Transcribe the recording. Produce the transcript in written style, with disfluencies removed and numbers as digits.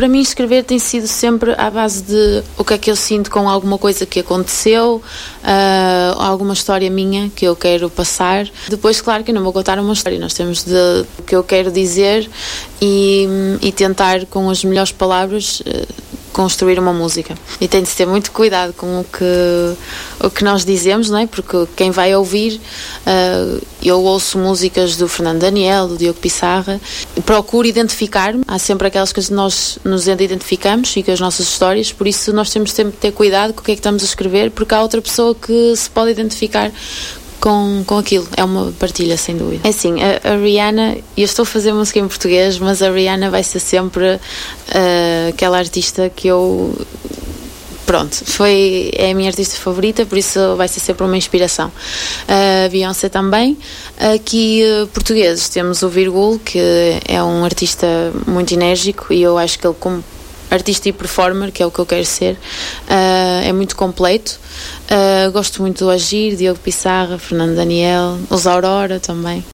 para mim escrever tem sido sempre à base de o que é que eu sinto com alguma coisa que aconteceu, alguma história minha que eu quero passar. Depois, claro que eu não vou contar uma história, nós temos de o que eu quero dizer e tentar com as melhores palavras construir uma música. E tem de se ter muito cuidado com o que nós dizemos, não é? Porque quem vai ouvir, eu ouço músicas do Fernando Daniel, do Diogo Pissarra, procuro identificar-me, há sempre aquelas coisas que nós nos identificamos e com as nossas histórias, por isso nós temos sempre de ter cuidado com o que é que estamos a escrever, porque há outra pessoa que se pode identificar com aquilo. É uma partilha, sem dúvida. É assim, a Rihanna, eu estou a fazer música em português, mas a Rihanna vai ser sempre aquela artista que eu... Pronto, é a minha artista favorita, por isso vai ser sempre uma inspiração. A Beyoncé também. Aqui, portugueses, temos o Virgul, que é um artista muito enérgico e eu acho que ele, como artista e performer, que é o que eu quero ser, é muito completo. Gosto muito do Agir, Diogo Pissarra, Fernando Daniel, os Aurora também.